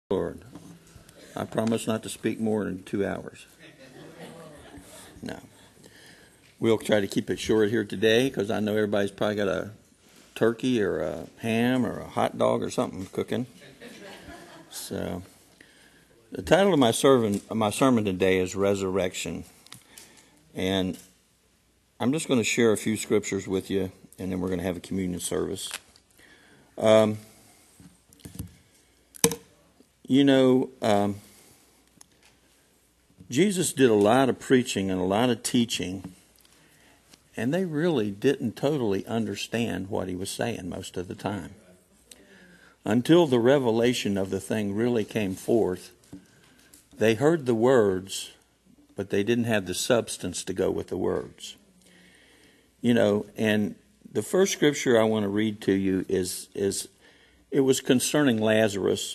Lord. I promise not to speak more than 2 hours. No. We'll try to keep it short here today because I know everybody's probably got a turkey or a ham or a hot dog or something cooking. So, the title of my sermon today is Resurrection. And I'm just going to share a few scriptures with you, and then we're going to have a communion service. Jesus did a lot of preaching and a lot of teaching, and they really didn't totally understand what he was saying most of the time. Until the revelation of the thing really came forth, they heard the words, but they didn't have the substance to go with the words. And the first scripture I want to read to you is it was concerning Lazarus.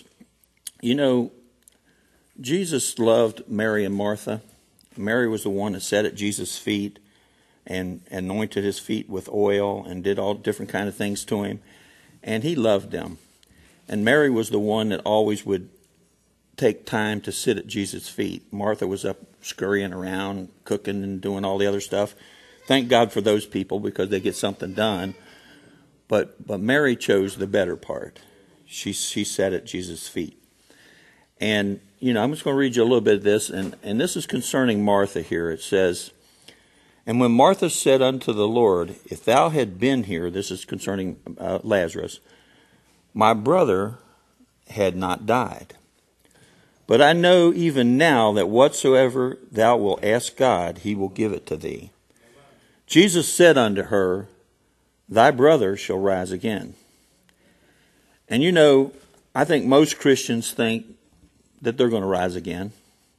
Jesus loved Mary and Martha. Mary was the one that sat at Jesus' feet and anointed his feet with oil and did all different kind of things to him. And he loved them. And Mary was the one that always would take time to sit at Jesus' feet. Martha was up scurrying around, cooking and doing all the other stuff. Thank God for those people because they get something done. But Mary chose the better part. She sat at Jesus' feet. And, I'm just going to read you a little bit of this. And this is concerning Martha here. It says, "And when Martha said unto the Lord, If thou had been here," this is concerning Lazarus, "my brother had not died. But I know even now that whatsoever thou wilt ask God, he will give it to thee. Jesus said unto her, Thy brother shall rise again." And I think most Christians think that they're going to rise again,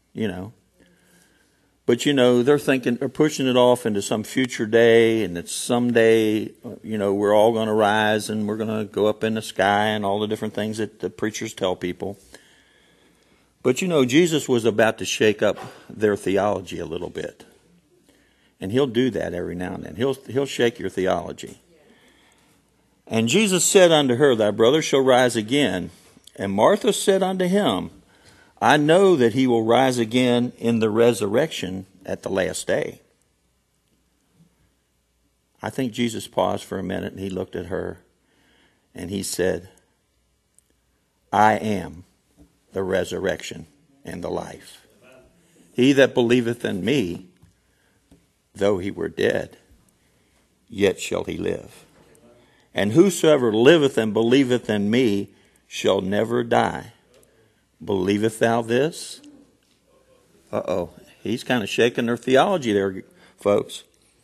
But, they're pushing it off into some future day, and it's someday, we're all going to rise and we're going to go up in the sky and all the different things that the preachers tell people. But, Jesus was about to shake up their theology a little bit. And he'll do that every now and then. He'll shake your theology. "And Jesus said unto her, Thy brother shall rise again. And Martha said unto him, I know that he will rise again in the resurrection at the last day." I think Jesus paused for a minute and he looked at her and he said, "I am the resurrection and the life. He that believeth in me, though he were dead, yet shall he live. And whosoever liveth and believeth in me shall never die. Believeth thou this?" He's kind of shaking their theology there, folks.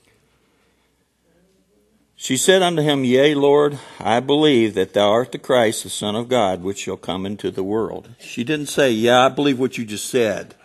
"She said unto him, Yea, Lord, I believe that thou art the Christ, the Son of God, which shall come into the world." She didn't say, "Yeah, I believe what you just said."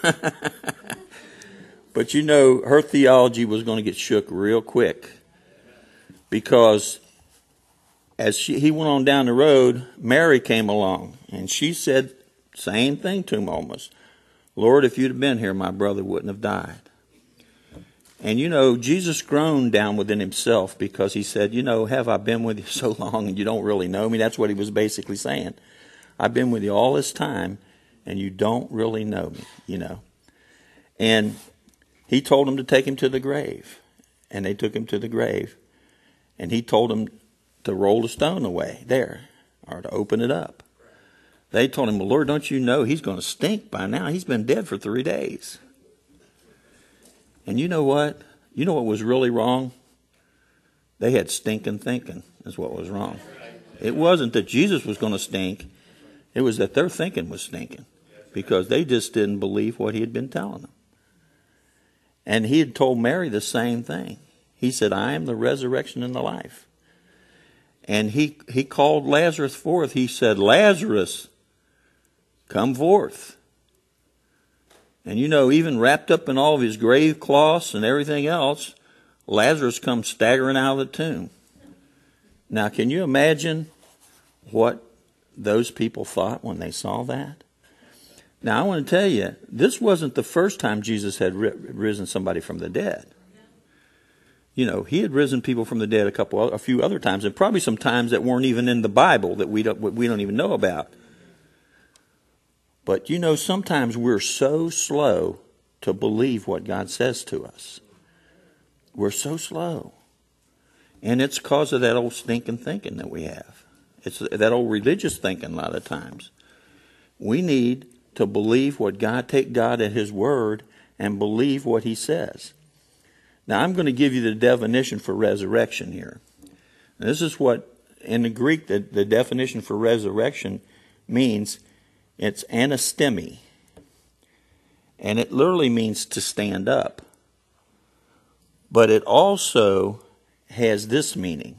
But her theology was going to get shook real quick. Because as he went on down the road, Mary came along and she said same thing to him almost. "Lord, if you'd have been here, my brother wouldn't have died." And Jesus groaned down within himself because he said, "Have I been with you so long and you don't really know me?" That's what he was basically saying. "I've been with you all this time and you don't really know me, And he told them to take him to the grave. And they took him to the grave. And he told them to roll the stone away there or to open it up. They told him, "Well, Lord, don't you know he's going to stink by now? He's been dead for 3 days." And you know what? You know what was really wrong? They had stinking thinking is what was wrong. It wasn't that Jesus was going to stink. It was that their thinking was stinking because they just didn't believe what he had been telling them. And he had told Mary the same thing. He said, "I am the resurrection and the life." And he called Lazarus forth. He said, "Lazarus, come forth." And even wrapped up in all of his grave cloths and everything else, Lazarus comes staggering out of the tomb. Now, can you imagine what those people thought when they saw that? Now, I want to tell you, this wasn't the first time Jesus had risen somebody from the dead. He had risen people from the dead a few other times, and probably some times that weren't even in the Bible that we don't even know about. But you know, sometimes we're so slow to believe what God says to us. We're so slow. And it's because of that old stinking thinking that we have. It's that old religious thinking a lot of times. We need to believe what God, take God at His word and believe what He says. Now, I'm going to give you the definition for resurrection here. This is what, in the Greek, the definition for resurrection means. It's anastemi. And it literally means to stand up. But it also has this meaning: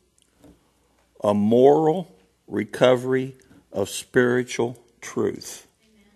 a moral recovery of spiritual truth,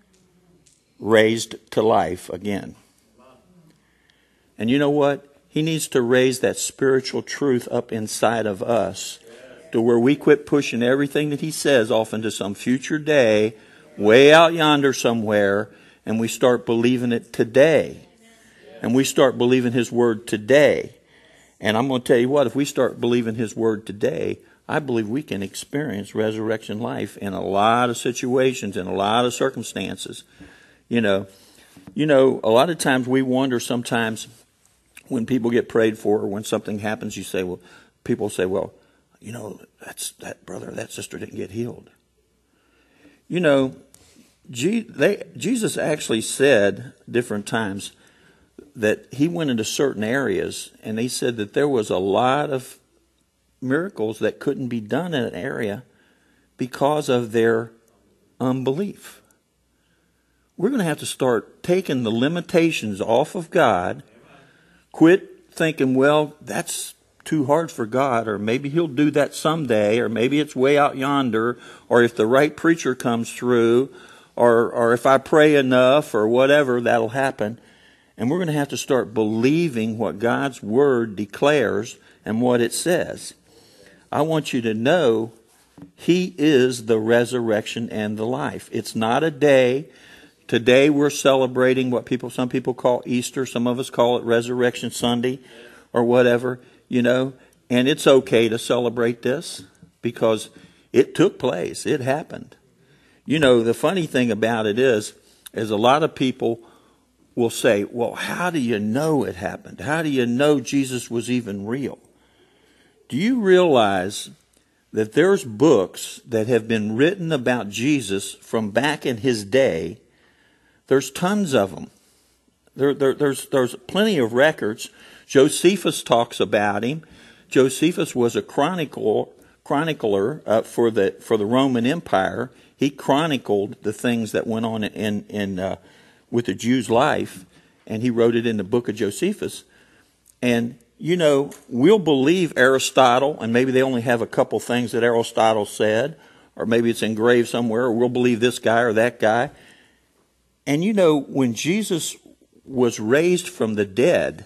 raised to life again. And you know what? He needs to raise that spiritual truth up inside of us to where we quit pushing everything that He says off into some future day, way out yonder somewhere, and we start believing it today. And we start believing His word today. And I'm going to tell you what, if we start believing His word today, I believe we can experience resurrection life in a lot of situations, in a lot of circumstances. You know, a lot of times we wonder sometimes when people get prayed for or when something happens, people say, well, you know, that brother, that sister didn't get healed. You know, Jesus actually said different times that He went into certain areas, and He said that there was a lot of miracles that couldn't be done in an area because of their unbelief. We're going to have to start taking the limitations off of God. Quit thinking, well, that's too hard for God, or maybe He'll do that someday, or maybe it's way out yonder, or if the right preacher comes through, or if I pray enough, or whatever, that'll happen. And we're going to have to start believing what God's word declares and what it says. I want you to know He is the resurrection and the life. It's not a day. Today we're celebrating what some people call Easter. Some of us call it Resurrection Sunday or whatever, you know. And it's okay to celebrate this because it took place. It happened. You know, the funny thing about it is a lot of people will say, well, how do you know it happened? How do you know Jesus was even real? Do you realize that there's books that have been written about Jesus from back in His day? There's tons of them. There's plenty of records. Josephus talks about Him. Josephus was a chronicler for the Roman Empire. He chronicled the things that went on in with the Jews' life, and he wrote it in the book of Josephus. And you know, we'll believe Aristotle, and maybe they only have a couple things that Aristotle said, or maybe it's engraved somewhere, or we'll believe this guy or that guy. And you know, when Jesus was raised from the dead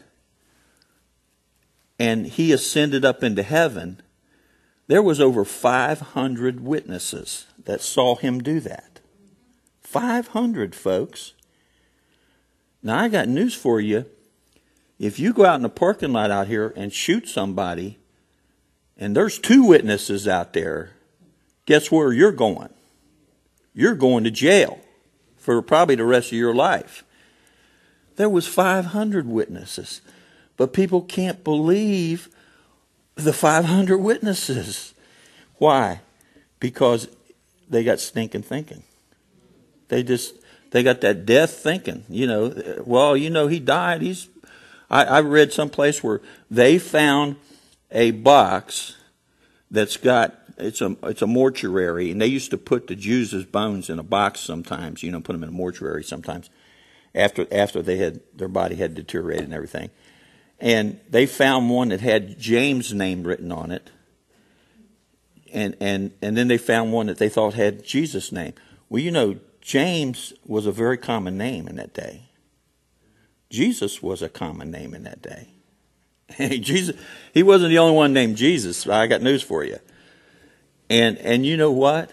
and He ascended up into heaven, there was over 500 witnesses that saw Him do that. 500, folks. Now, I got news for you. If you go out in the parking lot out here and shoot somebody, and there's 2 witnesses out there, guess where you're going? You're going to jail for probably the rest of your life. There was 500 witnesses. But people can't believe the 500 witnesses. Why? Because they got stinking thinking. They got that death thinking. You know, well, you know, He died. I read someplace where they found a box that's got, it's a mortuary, and they used to put the Jews' bones in a box sometimes, you know, put them in a mortuary sometimes after their body had deteriorated and everything. And they found one that had James' name written on it. And then they found one that they thought had Jesus' name. Well, you know, James was a very common name in that day. Jesus was a common name in that day. Jesus, He wasn't the only one named Jesus. I got news for you. And you know what?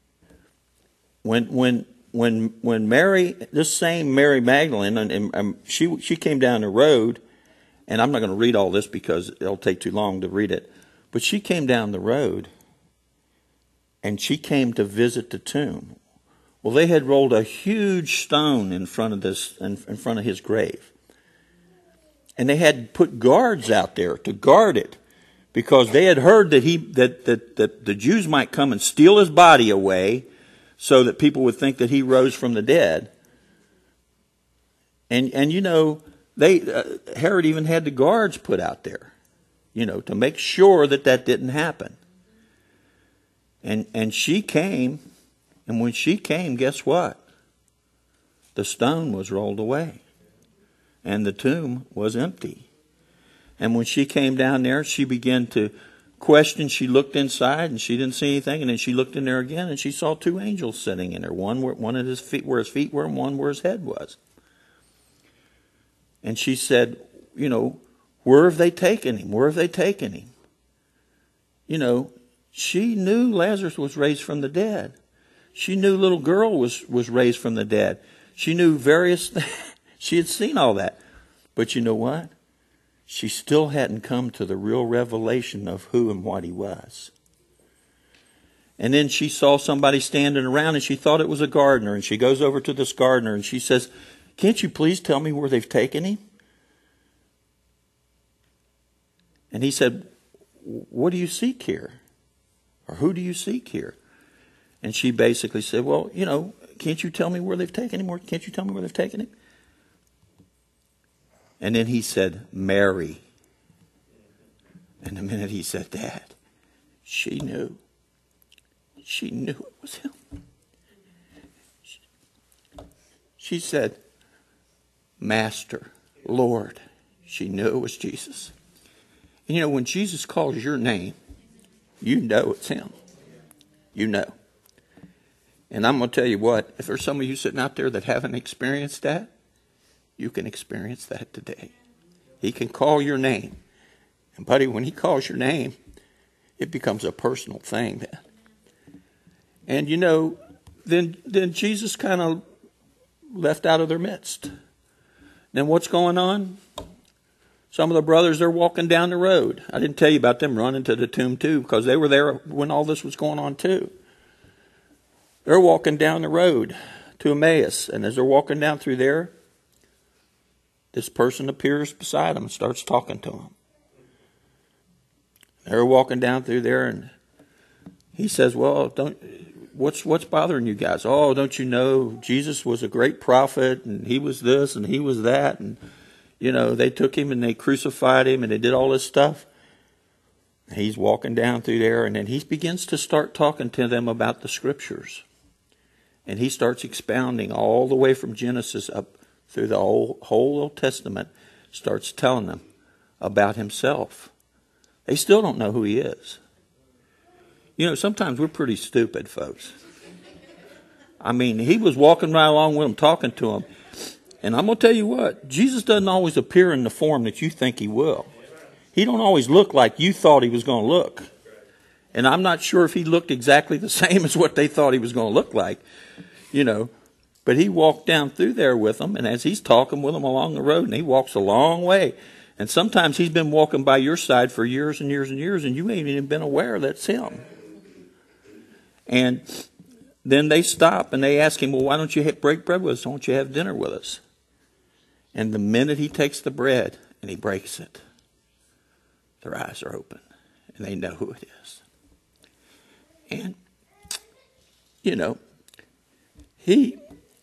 When Mary, this same Mary Magdalene, and she came down the road, and I'm not going to read all this because it'll take too long to read it, but she came down the road, and she came to visit the tomb. Well, they had rolled a huge stone in front of his grave. And they had put guards out there to guard it, because they had heard that the Jews might come and steal his body away, so that people would think that he rose from the dead. And you know, Herod even had the guards put out there, you know, to make sure that didn't happen. And she came, and when she came, guess what? The stone was rolled away, and the tomb was empty. And when she came down there, she began to question. She looked inside, and she didn't see anything. And then she looked in there again, and she saw two angels sitting in there. One at his feet, where his feet were, and one where his head was. And she said, you know, where have they taken him? Where have they taken him? You know, she knew Lazarus was raised from the dead. She knew little girl was raised from the dead. She knew various things. She had seen all that. But you know what? She still hadn't come to the real revelation of who and what he was. And then she saw somebody standing around, and she thought it was a gardener. And she goes over to this gardener, and she says, can't you please tell me where they've taken him? And he said, what do you seek here? Or who do you seek here? And she basically said, well, you know, can't you tell me where they've taken him? Or can't you tell me where they've taken him? And then he said, Mary. And the minute he said that, she knew. She knew it was him. She said, Master, Lord. She knew it was Jesus. And you know, when Jesus calls your name, you know it's him. You know. And I'm going to tell you what, if there's some of you sitting out there that haven't experienced that, you can experience that today. He can call your name. And buddy, when he calls your name, it becomes a personal thing then. And you know, then Jesus kind of left out of their midst. Then what's going on? Some of the brothers, they're walking down the road. I didn't tell you about them running to the tomb too, because they were there when all this was going on too. They're walking down the road to Emmaus. And as they're walking down through there, this person appears beside them and starts talking to them. They're walking down through there, and he says, well, what's bothering you guys? Oh, don't you know Jesus was a great prophet, and he was this and he was that, and you know, they took him and they crucified him and they did all this stuff. He's walking down through there, and then he begins to start talking to them about the scriptures. And he starts expounding all the way from Genesis up through the whole Old Testament, starts telling them about himself. They still don't know who he is. You know, sometimes we're pretty stupid, folks. I mean, he was walking right along with them, talking to them. And I'm going to tell you what, Jesus doesn't always appear in the form that you think he will. He don't always look like you thought he was going to look. And I'm not sure if he looked exactly the same as what they thought he was going to look like, you know. But he walked down through there with them, and as he's talking with them along the road, and he walks a long way. And sometimes he's been walking by your side for years and years and years, and you ain't even been aware that's him. And then they stop, and they ask him, well, why don't you break bread with us? Why don't you have dinner with us? And the minute he takes the bread and he breaks it, their eyes are open, and they know who it is. And, you know, he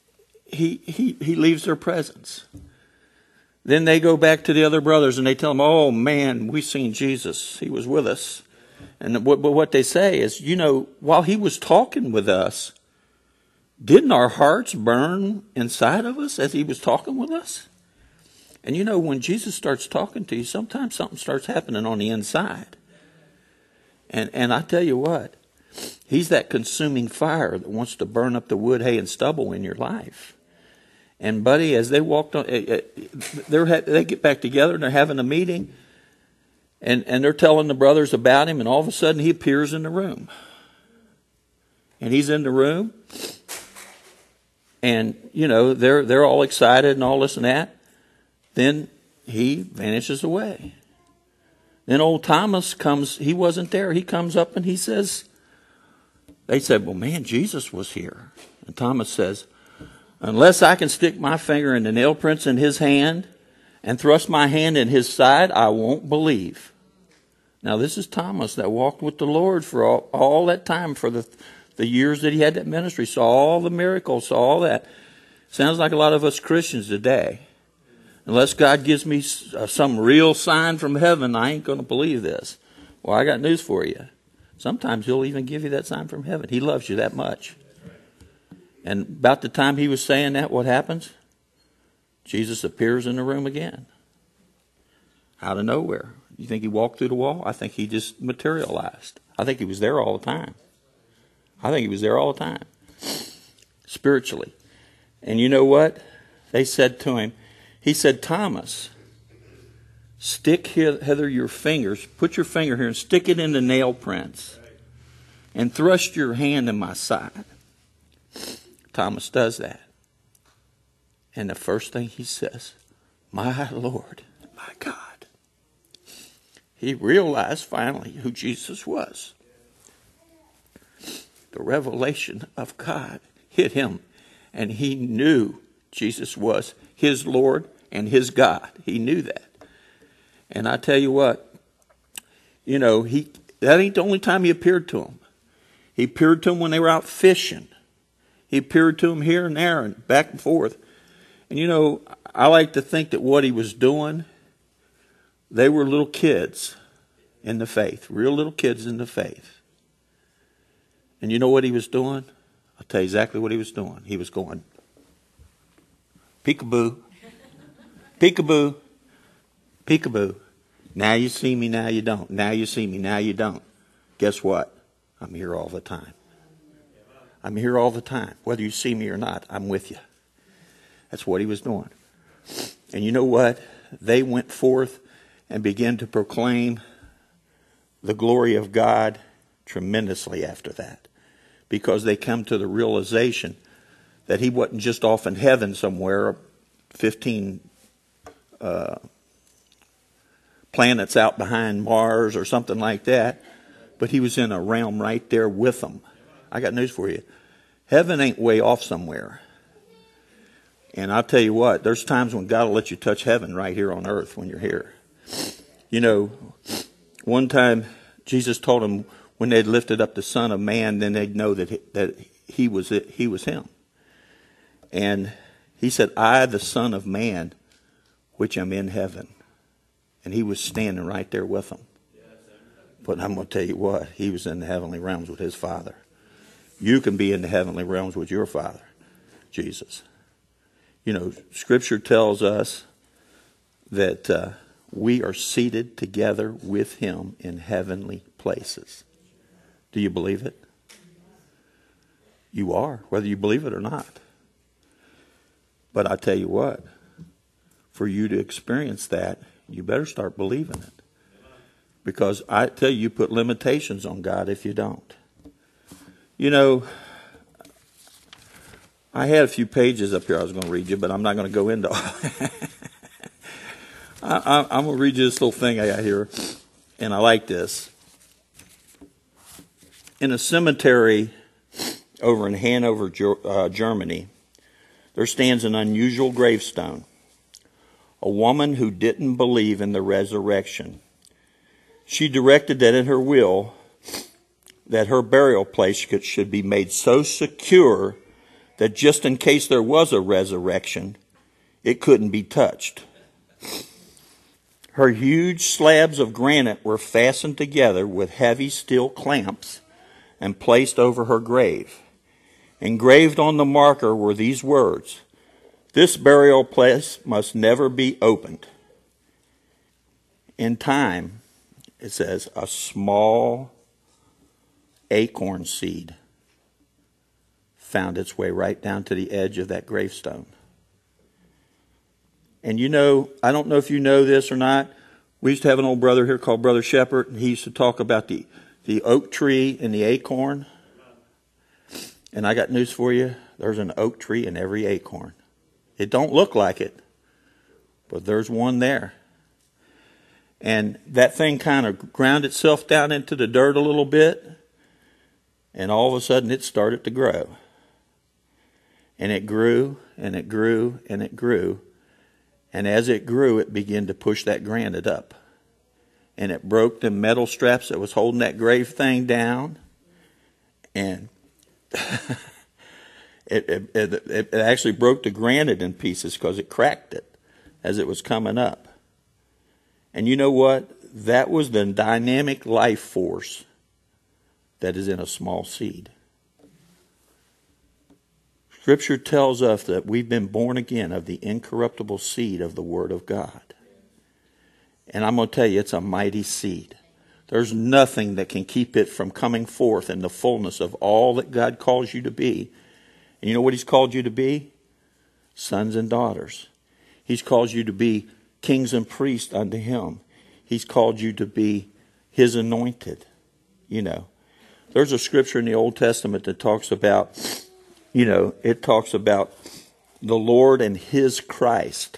leaves their presence. Then they go back to the other brothers and they tell them, oh man, we seen Jesus. He was with us. And what they say is, you know, while he was talking with us, didn't our hearts burn inside of us as he was talking with us? And you know, when Jesus starts talking to you, sometimes something starts happening on the inside. And I tell you what, he's that consuming fire that wants to burn up the wood, hay, and stubble in your life. And buddy, as they walked on, they get back together and they're having a meeting, and they're telling the brothers about him, and all of a sudden he appears in the room. And he's in the room, and you know, they're all excited and all this and that. Then he vanishes away. Then old Thomas comes, he wasn't there. He comes up and he says, they said, well, man, Jesus was here. And Thomas says, unless I can stick my finger in the nail prints in his hand and thrust my hand in his side, I won't believe. Now, this is Thomas that walked with the Lord for all that time, for the years that he had that ministry, saw all the miracles, saw all that. Sounds like a lot of us Christians today. Unless God gives me some real sign from heaven, I ain't going to believe this. Well, I got news for you. Sometimes he'll even give you that sign from heaven. He loves you that much. And about the time he was saying that, what happens? Jesus appears in the room again. Out of nowhere. You think he walked through the wall? I think he just materialized. I think he was there all the time. Spiritually. And you know what? They said to him, he said, Thomas, stick hither your fingers, put your finger here and stick it in the nail prints and thrust your hand in my side. Thomas does that. And the first thing he says, my Lord, my God. He realized finally who Jesus was. The revelation of God hit him, and he knew Jesus was his Lord and his God. He knew that. And I tell you what, that ain't the only time he appeared to him. He appeared to him when they were out fishing. He appeared to him here and there and back and forth. And I like to think that what he was doing, they were little kids in the faith, real little kids in the faith. And you know what he was doing? I'll tell you exactly what he was doing. He was going, peekaboo, peekaboo, peekaboo. Now you see me, now you don't. Now you see me, now you don't. Guess what? I'm here all the time. I'm here all the time. Whether you see me or not, I'm with you. That's what he was doing. And you know what? They went forth and began to proclaim the glory of God tremendously after that. Because they come to the realization that he wasn't just off in heaven somewhere, 15 planets out behind Mars or something like that, but he was in a realm right there with them. I got news for you. Heaven ain't way off somewhere. And I'll tell you what, there's times when God will let you touch heaven right here on earth when you're here. One time Jesus told them when they'd lifted up the Son of Man, then they'd know that he was him. And he said, I, the Son of Man, which am in heaven. And he was standing right there with them. But I'm going to tell you what, he was in the heavenly realms with his Father. You can be in the heavenly realms with your Father, Jesus. Scripture tells us that we are seated together with him in heavenly places. Do you believe it? You are, whether you believe it or not. But I tell you what, for you to experience that, you better start believing it. Because I tell you, you put limitations on God if you don't. I had a few pages up here I was going to read you, but I'm not going to go into all. I'm going to read you this little thing I got here, and I like this. In a cemetery over in Hanover, Germany, there stands an unusual gravestone. A woman who didn't believe in the resurrection. She directed that in her will that her burial place should be made so secure that just in case there was a resurrection, it couldn't be touched. Her huge slabs of granite were fastened together with heavy steel clamps and placed over her grave. Engraved on the marker were these words, "This burial place must never be opened." In time, it says, a small acorn seed found its way right down to the edge of that gravestone. And I don't know if you know this or not, we used to have an old brother here called Brother Shepherd, and he used to talk about the oak tree and the acorn. And I got news for you. There's an oak tree in every acorn. It don't look like it, but there's one there. And that thing kind of ground itself down into the dirt a little bit, and all of a sudden it started to grow. And it grew, and it grew, and it grew. And as it grew, it began to push that granite up. And it broke the metal straps that was holding that grave thing down. And it actually broke the granite in pieces because it cracked it as it was coming up. And you know what? That was the dynamic life force that is in a small seed. Scripture tells us that we've been born again of the incorruptible seed of the Word of God. And I'm going to tell you, it's a mighty seed. There's nothing that can keep it from coming forth in the fullness of all that God calls you to be. And you know what He's called you to be? Sons and daughters. He's called you to be kings and priests unto Him. He's called you to be His anointed. You know, there's a scripture in the Old Testament that talks about, it talks about the Lord and His Christ.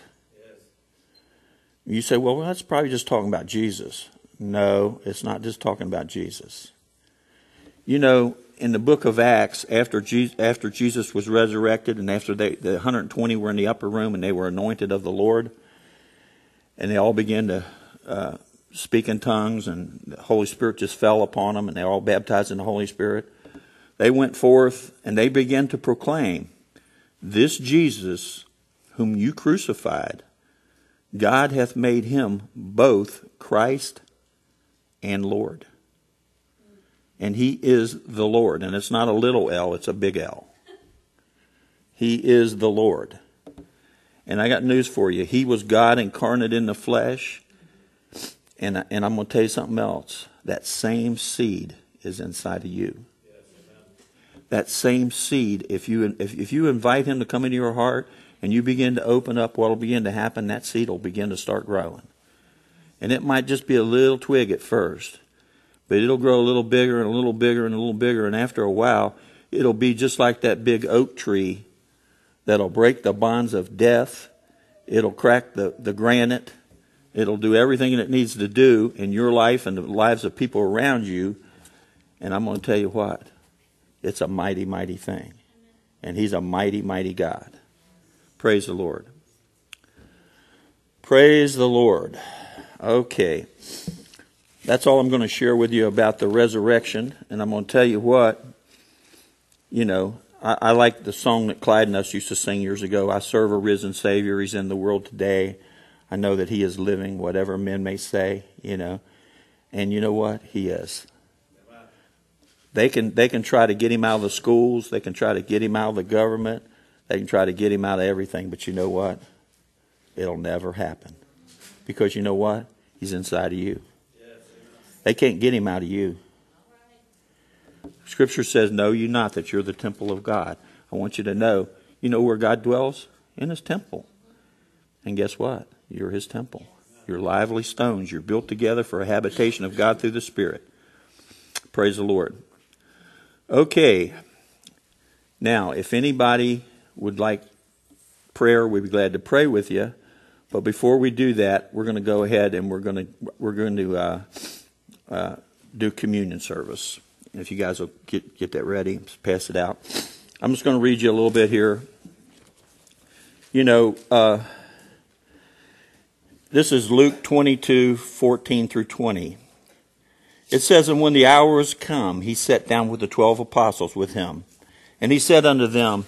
You say, well, that's probably just talking about Jesus. No, it's not just talking about Jesus. You know, in the book of Acts, after Jesus was resurrected and after the 120 were in the upper room and they were anointed of the Lord, and they all began to speak in tongues, and the Holy Spirit just fell upon them, and they were all baptized in the Holy Spirit. They went forth and they began to proclaim, this Jesus whom you crucified, God hath made Him both Christ and Lord. And He is the Lord. And it's not a little L, it's a big L. He is the Lord. And I got news for you. He was God incarnate in the flesh. And I'm going to tell you something else. That same seed is inside of you. That same seed, if you invite Him to come into your heart and you begin to open up, what will begin to happen? That seed will begin to start growing. And it might just be a little twig at first, but it'll grow a little bigger and a little bigger and a little bigger. And after a while, it'll be just like that big oak tree that'll break the bonds of death. It'll crack the granite. It'll do everything it needs to do in your life and the lives of people around you. And I'm going to tell you what. It's a mighty, mighty thing. And He's a mighty, mighty God. Praise the Lord. Praise the Lord. Okay. That's all I'm going to share with you about the resurrection. And I'm going to tell you what, I like the song that Clyde and us used to sing years ago. I serve a risen Savior. He's in the world today. I know that He is living, whatever men may say, And you know what? He is. They can try to get Him out of the schools. They can try to get Him out of the government. They can try to get Him out of everything. But you know what? It'll never happen. Because you know what? He's inside of you. They can't get Him out of you. Scripture says, know you not that you're the temple of God. I want you to know, you know where God dwells? In His temple. And guess what? You're His temple. You're lively stones. You're built together for a habitation of God through the Spirit. Praise the Lord. Okay. Now, if anybody would like prayer, we'd be glad to pray with you. But before we do that, we're going to go ahead and we're going to do communion service. And if you guys will get that ready, pass it out. I'm just going to read you a little bit here. This is Luke 22:14 through 20. It says, and when the hour was come, He sat down with the 12 apostles with Him. And He said unto them,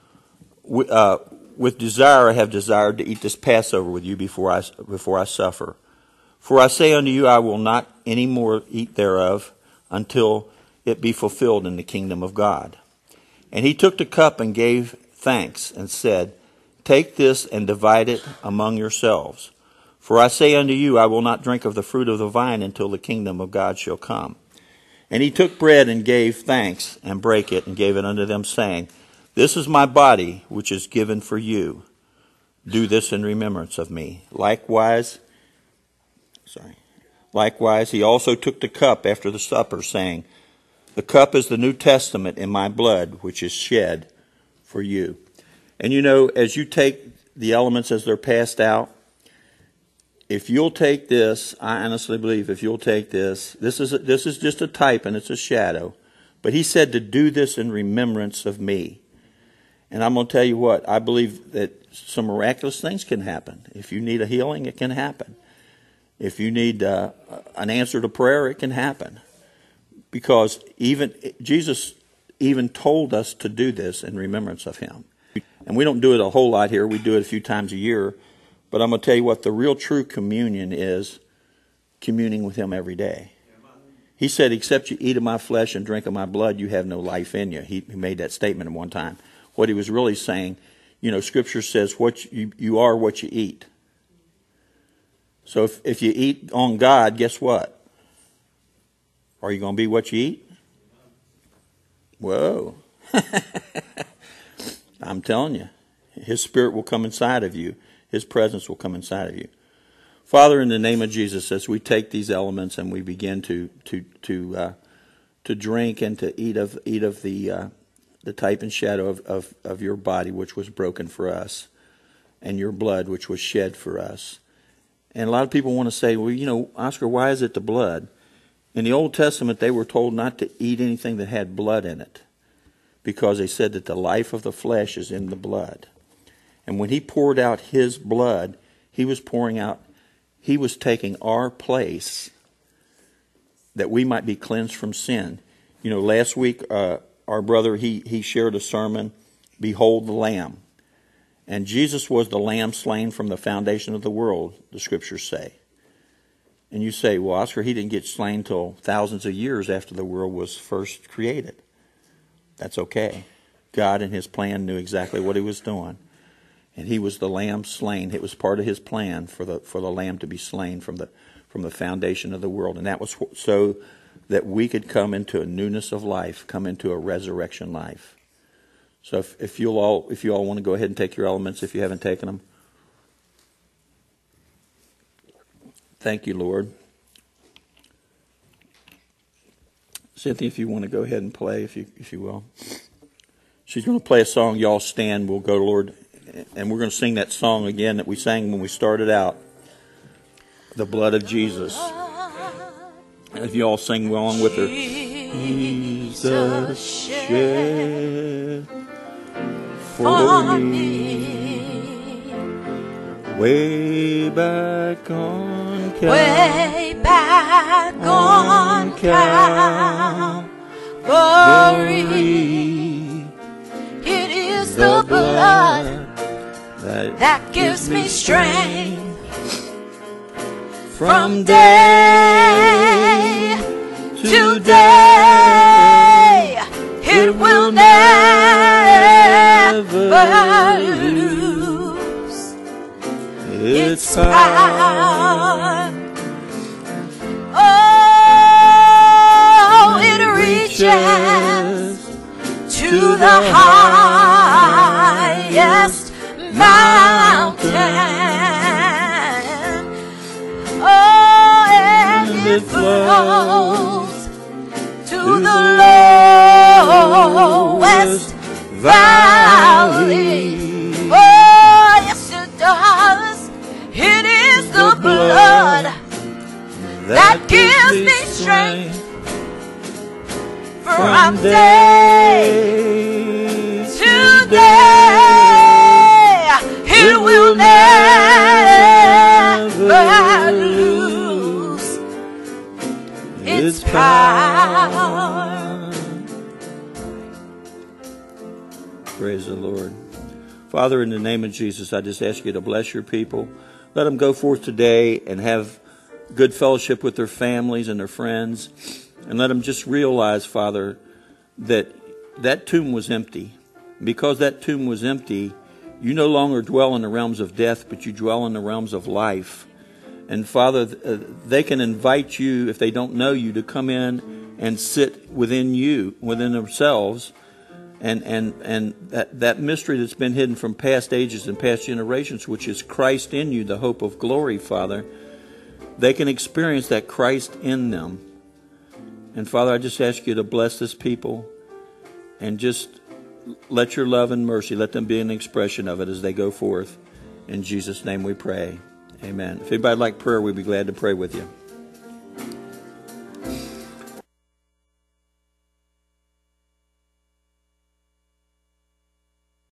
with desire I have desired to eat this Passover with you before I suffer. For I say unto you, I will not any more eat thereof until it be fulfilled in the kingdom of God. And He took the cup and gave thanks and said, take this and divide it among yourselves. For I say unto you, I will not drink of the fruit of the vine until the kingdom of God shall come. And He took bread and gave thanks and brake it and gave it unto them, saying, this is my body, which is given for you. Do this in remembrance of me. Likewise, He also took the cup after the supper, saying, the cup is the New Testament in my blood, which is shed for you. And as you take the elements as they're passed out, if you'll take this, I honestly believe if you'll take this is just a type and it's a shadow. But He said to do this in remembrance of me. And I'm going to tell you what, I believe that some miraculous things can happen. If you need a healing, it can happen. If you need an answer to prayer, it can happen. Because even Jesus even told us to do this in remembrance of him. And we don't do it a whole lot here. We do it a few times a year. But I'm going to tell you what the real true communion is, communing with him every day. He said, except you eat of my flesh and drink of my blood, you have no life in you. He made that statement at one time. What he was really saying, Scripture says you are what you eat. So if you eat on God, guess what? Are you going to be what you eat? Whoa. I'm telling you, his Spirit will come inside of you. His presence will come inside of you. Father, in the name of Jesus, as we take these elements and we begin to drink and to eat of the type and shadow of your body, which was broken for us, and your blood, which was shed for us. And a lot of people want to say, well, Oscar, why is it the blood? In the Old Testament, they were told not to eat anything that had blood in it, because they said that the life of the flesh is in the blood. And when he poured out his blood, he was taking our place that we might be cleansed from sin. Last week, our brother, he shared a sermon, Behold the Lamb. And Jesus was the lamb slain from the foundation of the world, the Scriptures say. And you say, well, Oscar, he didn't get slain till thousands of years after the world was first created. That's okay. God in his plan knew exactly what he was doing. And he was the lamb slain. It was part of his plan for the lamb to be slain from the foundation of the world. And that was so that we could come into a newness of life, come into a resurrection life. So if you all want to go ahead and take your elements, if you haven't taken them. Thank you, Lord. Cynthia, if you want to go ahead and play, if you will. She's going to play a song. Y'all stand. We'll go, Lord. And we're going to sing that song again that we sang when we started out. The blood of Jesus. And if you all sing along with her. Jesus shed for me. Way back on Calvary. Way back on Calvary. It is the blood that gives me strength from day to day. It will never lose its power. Oh, it reaches to the highest mountain. Oh, and it flows to the lowest valley. Oh, yes it does. It is the blood that gives me strength from day to day. It will never lose its power. Praise the Lord. Father, in the name of Jesus, I just ask you to bless your people. Let them go forth today and have good fellowship with their families and their friends. And let them just realize, Father, that tomb was empty. Because that tomb was empty, you no longer dwell in the realms of death, but you dwell in the realms of life. And Father, they can invite you, if they don't know you, to come in and sit within you, within themselves. And that mystery that's been hidden from past ages and past generations, which is Christ in you, the hope of glory, Father, they can experience that Christ in them. And Father, I just ask you to bless this people and just let your love and mercy, let them be an expression of it as they go forth. In Jesus' name we pray. Amen. If anybody would like prayer, we'd be glad to pray with you.